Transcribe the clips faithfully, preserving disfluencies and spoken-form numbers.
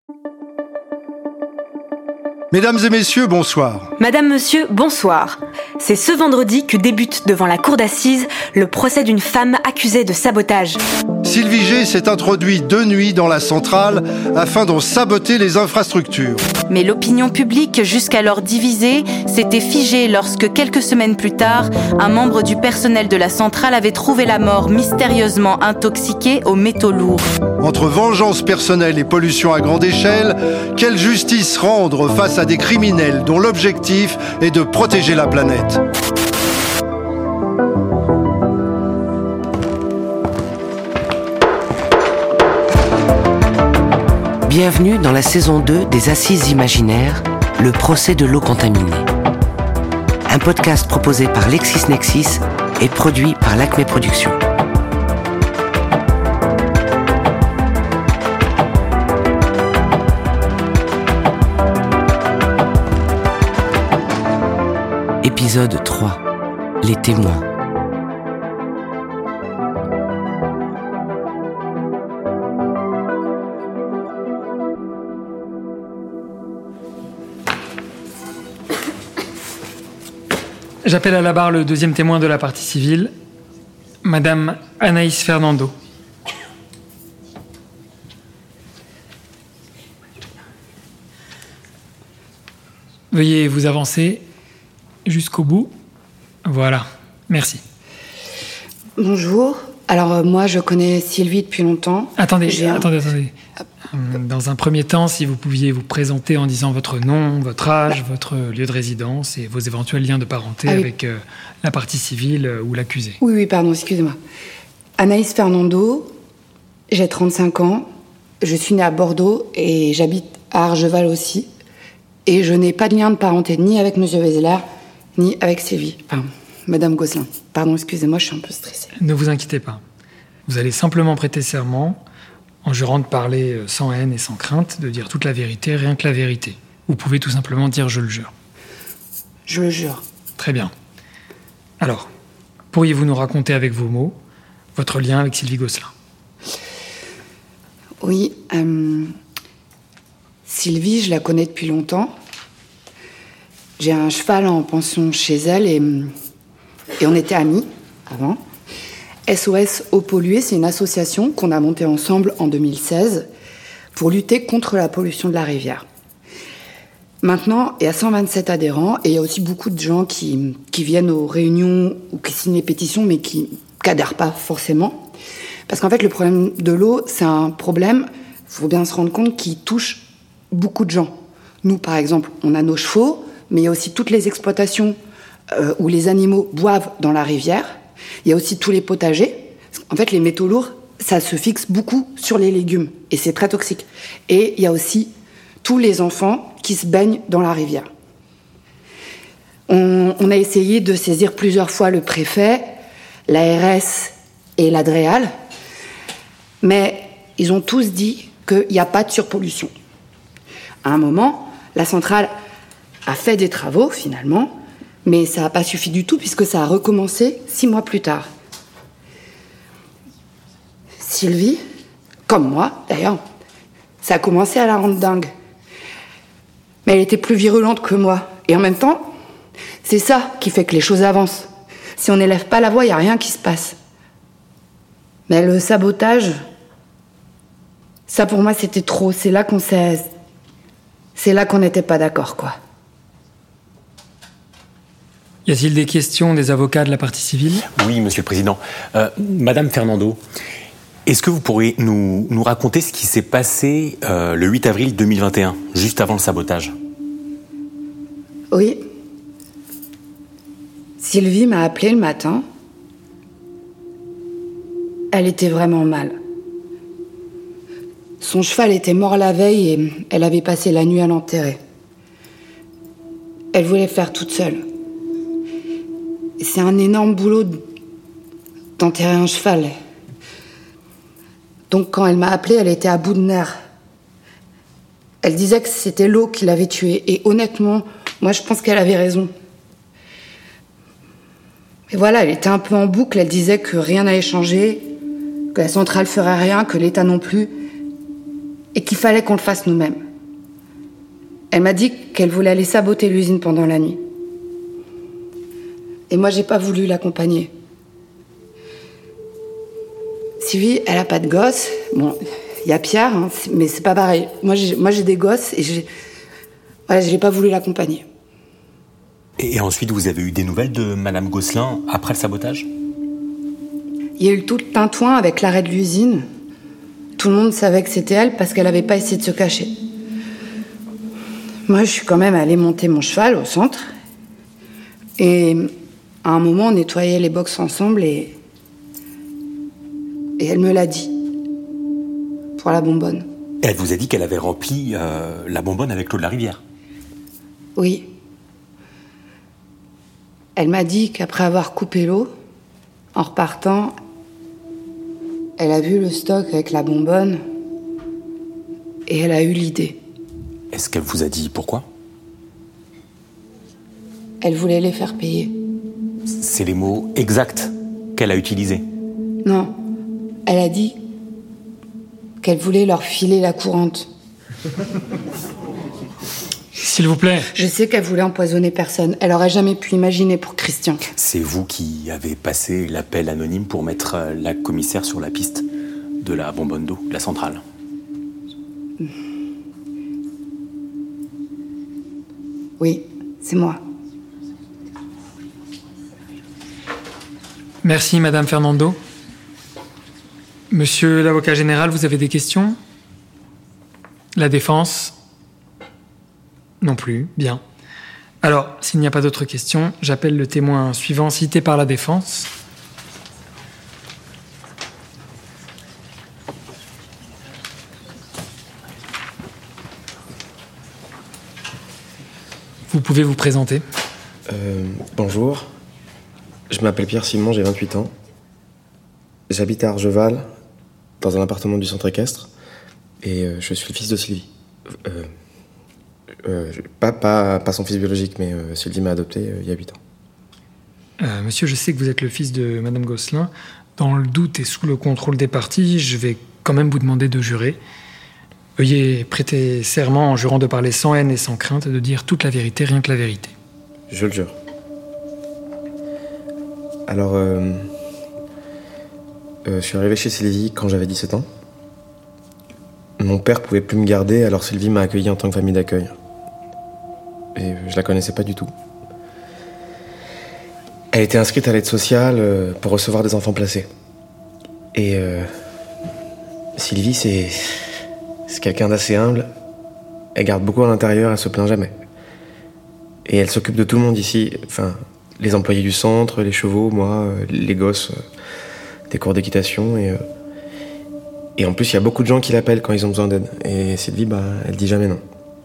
Mesdames et messieurs, bonsoir. Madame, monsieur, bonsoir. C'est ce vendredi que débute devant la cour d'assises le procès d'une femme accusée de sabotage. Sylvie G s'est introduite de nuit dans la centrale afin d'en saboter les infrastructures. Mais l'opinion publique, jusqu'alors divisée, s'était figée lorsque, quelques semaines plus tard, un membre du personnel de la centrale avait trouvé la mort mystérieusement intoxiqué aux métaux lourds. Entre vengeance personnelle et pollution à grande échelle, quelle justice rendre face à des criminels dont l'objectif est de protéger la planète ? Bienvenue dans la saison deux des Assises imaginaires, le procès de l'eau contaminée. Un podcast proposé par LexisNexis et produit par l'Acme Productions. Épisode trois. Les témoins. J'appelle à la barre le deuxième témoin de la partie civile, Madame Anaïs Fernando. Veuillez vous avancer jusqu'au bout. Voilà, merci. Bonjour. Alors euh, moi, je connais Sylvie depuis longtemps. Attendez, J'ai un... attendez, attendez. Dans un premier temps, si vous pouviez vous présenter en disant votre nom, votre âge, votre lieu de résidence et vos éventuels liens de parenté ah, oui. avec euh, la partie civile euh, ou l'accusé. Oui, oui, pardon, excusez-moi. Anaïs Fernando, j'ai trente-cinq ans, je suis née à Bordeaux et j'habite à Argeval aussi. Et je n'ai pas de lien de parenté ni avec Monsieur Vézelaire, ni avec Sylvie. Enfin, Madame Gosselin. Pardon, excusez-moi, je suis un peu stressée. Ne vous inquiétez pas. Vous allez simplement prêter serment en jurant de parler sans haine et sans crainte, de dire toute la vérité, rien que la vérité. Vous pouvez tout simplement dire « je le jure ». Je le jure. Très bien. Alors, pourriez-vous nous raconter avec vos mots votre lien avec Sylvie Gosselin ? Oui. Euh, Sylvie, je la connais depuis longtemps. J'ai un cheval en pension chez elle et, et on était amis avant. S O S Eau Polluée, c'est une association qu'on a montée ensemble en deux mille seize pour lutter contre la pollution de la rivière. Maintenant, il y a cent vingt-sept adhérents et il y a aussi beaucoup de gens qui, qui viennent aux réunions ou qui signent les pétitions mais qui n'adhèrent pas forcément. Parce qu'en fait, le problème de l'eau, c'est un problème, il faut bien se rendre compte, qui touche beaucoup de gens. Nous, par exemple, on a nos chevaux, mais il y a aussi toutes les exploitations euh, où les animaux boivent dans la rivière. Il y a aussi tous les potagers. En fait, les métaux lourds, ça se fixe beaucoup sur les légumes et c'est très toxique. Et il y a aussi tous les enfants qui se baignent dans la rivière. On, on a essayé de saisir plusieurs fois le préfet, l'A R S et la DREAL, mais ils ont tous dit qu'il n'y a pas de surpollution. À un moment, la centrale a fait des travaux, finalement, mais ça n'a pas suffi du tout, puisque ça a recommencé six mois plus tard. Sylvie, comme moi, d'ailleurs, ça a commencé à la rendre dingue. Mais elle était plus virulente que moi. Et en même temps, c'est ça qui fait que les choses avancent. Si on n'élève pas la voix, il n'y a rien qui se passe. Mais le sabotage, ça pour moi, c'était trop. C'est là qu'on s'est... C'est là qu'on n'était pas d'accord, quoi. Y a-t-il des questions des avocats de la partie civile ? Oui, Monsieur le Président. Euh, Madame Fernando, est-ce que vous pourriez nous, nous raconter ce qui s'est passé euh, le huit avril deux mille vingt et un, juste avant le sabotage ? Oui. Sylvie m'a appelé le matin. Elle était vraiment mal. Son cheval était mort la veille et elle avait passé la nuit à l'enterrer. Elle voulait faire toute seule. C'est un énorme boulot d'enterrer un cheval. Donc quand elle m'a appelée, elle était à bout de nerfs. Elle disait que c'était l'eau qui l'avait tuée. Et honnêtement, moi je pense qu'elle avait raison. Et voilà, elle était un peu en boucle. Elle disait que rien n'allait changer, que la centrale ferait rien, que l'État non plus. et qu'il fallait qu'on le fasse nous-mêmes. Elle m'a dit qu'elle voulait aller saboter l'usine pendant la nuit. Et moi, j'ai pas voulu l'accompagner. Sylvie, elle a pas de gosse. Bon, il y a Pierre, hein, mais c'est pas pareil. Moi, j'ai, moi, j'ai des gosses et j'ai, voilà, je n'ai pas voulu l'accompagner. Et ensuite, vous avez eu des nouvelles de Madame Gosselin après le sabotage ? Il y a eu tout le tintouin avec l'arrêt de l'usine. Tout le monde savait que c'était elle parce qu'elle n'avait pas essayé de se cacher. Moi, je suis quand même allée monter mon cheval au centre. Et à un moment, on nettoyait les box ensemble et... Et elle me l'a dit. Pour la bonbonne. Et elle vous a dit qu'elle avait rempli euh, la bonbonne avec l'eau de la rivière ? Oui. Elle m'a dit qu'après avoir coupé l'eau, en repartant, elle a vu le stock avec la bonbonne et elle a eu l'idée. Est-ce qu'elle vous a dit pourquoi ? Elle voulait les faire payer. C'est les mots exacts qu'elle a utilisés. Non, elle a dit qu'elle voulait leur filer la courante. S'il vous plaît. Je sais qu'elle voulait empoisonner personne. Elle aurait jamais pu imaginer pour Christian. C'est vous qui avez passé l'appel anonyme pour mettre la commissaire sur la piste de la bonbonne d'eau, de la centrale. Oui, c'est moi. Merci, Madame Fernando. Monsieur l'avocat général, vous avez des questions ? La défense ? Non plus, bien. Alors, s'il n'y a pas d'autres questions, j'appelle le témoin suivant cité par la défense. Vous pouvez vous présenter. Euh, bonjour. Je m'appelle Pierre Simon, j'ai vingt-huit ans. J'habite à Argeval, dans un appartement du centre équestre. Et euh, je suis le fils de Sylvie. Euh, euh, pas, pas, pas son fils biologique, mais euh, Sylvie m'a adopté euh, il y a huit ans. Euh, monsieur, je sais que vous êtes le fils de Madame Gosselin. Dans le doute et sous le contrôle des parties, je vais quand même vous demander de jurer. Veuillez prêter serment en jurant de parler sans haine et sans crainte, de dire toute la vérité, rien que la vérité. Je le jure. Alors, euh, euh, je suis arrivé chez Sylvie quand j'avais dix-sept ans. Mon père pouvait plus me garder, alors Sylvie m'a accueilli en tant que famille d'accueil. Et je la connaissais pas du tout. Elle était inscrite à l'aide sociale euh, pour recevoir des enfants placés. Et euh, Sylvie, c'est... C'est quelqu'un d'assez humble. Elle garde beaucoup à l'intérieur, elle se plaint jamais. Et elle s'occupe de tout le monde ici. Enfin, les employés du centre, les chevaux, moi, les gosses, des cours d'équitation. Et, et en plus, il y a beaucoup de gens qui l'appellent quand ils ont besoin d'aide. Et Sylvie, bah, elle dit jamais non.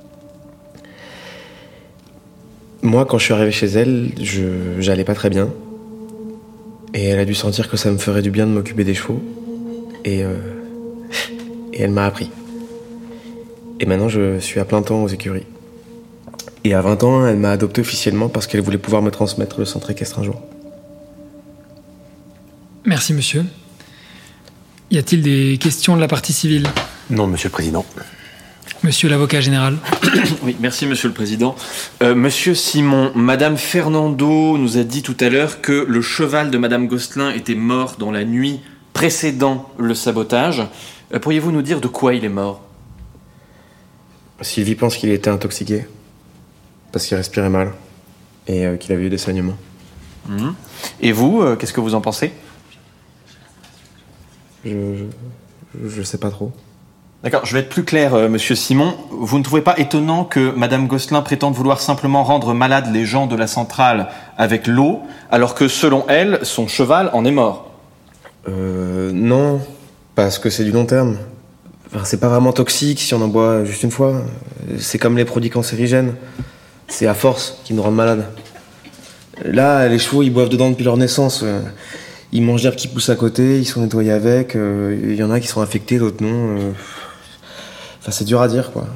Moi, quand je suis arrivé chez elle, je, j'allais pas très bien. Et elle a dû sentir que ça me ferait du bien de m'occuper des chevaux. Et, euh, et elle m'a appris. Et maintenant, je suis à plein temps aux écuries. Et à vingt ans, elle m'a adopté officiellement parce qu'elle voulait pouvoir me transmettre le centre équestre un jour. Merci, monsieur. Y a-t-il des questions de la partie civile ? Non, monsieur le président. Monsieur l'avocat général. Oui, merci, monsieur le président. Euh, monsieur Simon, Madame Fernando nous a dit tout à l'heure que le cheval de Madame Gosselin était mort dans la nuit précédant le sabotage. Euh, pourriez-vous nous dire de quoi il est mort ? Sylvie pense qu'il était intoxiqué, parce qu'il respirait mal, et euh, qu'il avait eu des saignements. Mmh. Et vous, euh, qu'est-ce que vous en pensez ? Je, je... je sais pas trop. D'accord, je vais être plus clair, euh, monsieur Simon. Vous ne trouvez pas étonnant que Madame Gosselin prétende vouloir simplement rendre malades les gens de la centrale avec l'eau, alors que, selon elle, son cheval en est mort ? Euh... Non, parce que c'est du long terme. Enfin, c'est pas vraiment toxique si on en boit juste une fois. C'est comme les produits cancérigènes. C'est à force qui nous rendent malades. Là, les chevaux, ils boivent dedans depuis leur naissance. Ils mangent l'herbe qui pousse à côté, ils sont nettoyés avec. Il y en a qui sont infectés, d'autres non. Enfin, c'est dur à dire, quoi.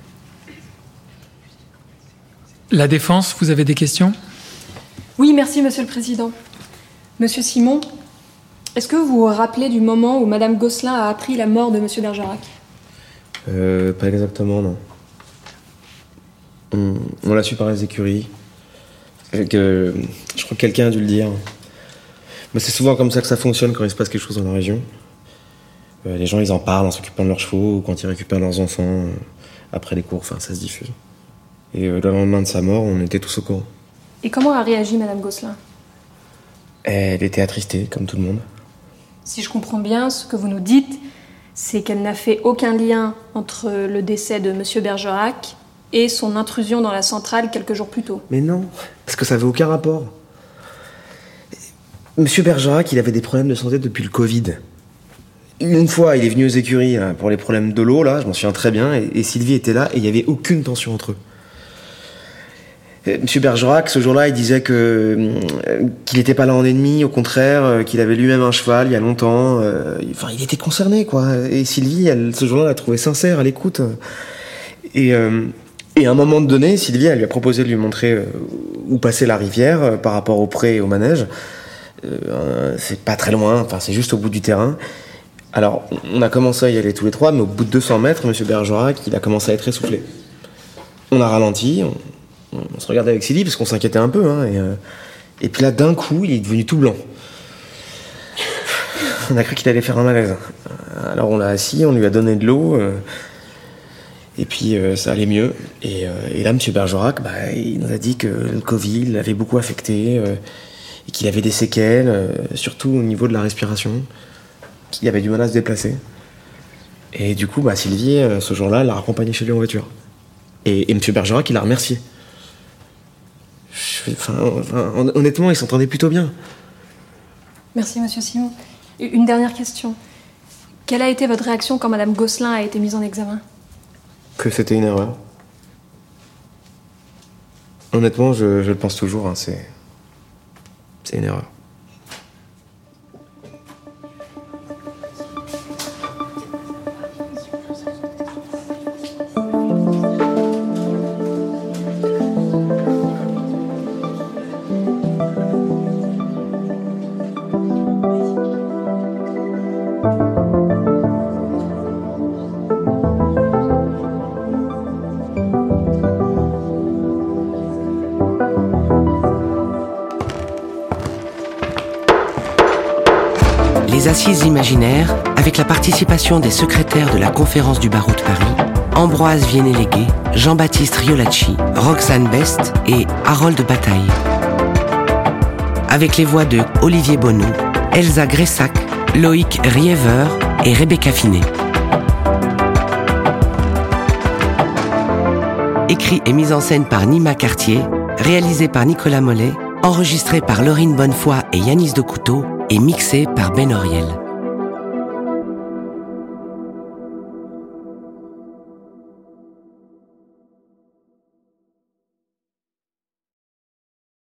La défense, vous avez des questions ? Oui, merci, monsieur le président. Monsieur Simon, est-ce que vous vous rappelez du moment où Madame Gosselin a appris la mort de monsieur Bergerac ? Euh, pas exactement, non. On, on l'a su par les écuries. Que, je crois que quelqu'un a dû le dire. Mais c'est souvent comme ça que ça fonctionne quand il se passe quelque chose dans la région. Euh, les gens, ils en parlent en s'occupant de leurs chevaux ou quand ils récupèrent leurs enfants euh, après les cours. Enfin, ça se diffuse. Et euh, le lendemain de sa mort, on était tous au courant. Et comment a réagi Madame Gosselin ? Elle était attristée, comme tout le monde. Si je comprends bien, ce que vous nous dites, c'est qu'elle n'a fait aucun lien entre le décès de Monsieur Bergerac et son intrusion dans la centrale quelques jours plus tôt. Mais non, parce que ça n'avait aucun rapport. Monsieur Bergerac, il avait des problèmes de santé depuis le Covid. Une fois, il est venu aux écuries là, pour les problèmes de l'eau, là, je m'en souviens très bien, et, et Sylvie était là, et il n'y avait aucune tension entre eux. Monsieur Bergerac, ce jour-là, il disait que euh, qu'il n'était pas là en ennemi, au contraire, euh, qu'il avait lui-même un cheval il y a longtemps. Euh, enfin, il était concerné, quoi. Et Sylvie, elle, ce jour-là, l'a trouvé sincère, à l'écoute. Et, euh, et à un moment donné, Sylvie, elle lui a proposé de lui montrer euh, où passait la rivière euh, par rapport au pré et au manège. Euh, c'est pas très loin, enfin, c'est juste au bout du terrain. Alors, on a commencé à y aller tous les trois, mais au bout de deux cents mètres, Monsieur Bergerac, il a commencé à être essoufflé. On a ralenti, on... On se regardait avec Sylvie parce qu'on s'inquiétait un peu, hein, et, euh, et puis là, d'un coup, il est devenu tout blanc. On a cru qu'il allait faire un malaise. Alors on l'a assis, on lui a donné de l'eau, euh, et puis euh, ça allait mieux. Et, euh, et là, M. Bergerac, bah, il nous a dit que le Covid l'avait beaucoup affecté, euh, et qu'il avait des séquelles, euh, surtout au niveau de la respiration, qu'il avait du mal à se déplacer. Et du coup, bah, Sylvie, euh, ce jour-là, l'a raccompagné chez lui en voiture. Et, et M. Bergerac, il l'a remercié. Enfin, enfin, honnêtement, ils s'entendaient plutôt bien. Merci, Monsieur Simon. Une dernière question. Quelle a été votre réaction quand Madame Gosselin a été mise en examen ? Que c'était une erreur. Honnêtement, je, je le pense toujours, hein, c'est... c'est une erreur. Les Assises imaginaires, avec la participation des secrétaires de la conférence du barreau de Paris, Ambroise Vienne-Légué, Jean-Baptiste Riolacci, Roxane Best et Harold Bataille. Avec les voix de Olivier Bonneau, Elsa Gressac, Loïc Riever et Rebecca Finet. Écrit et mis en scène par Nima Cartier, réalisé par Nicolas Mollet, enregistré par Laurine Bonnefoy et Yanis Decouteau et mixé par Ben Oriel.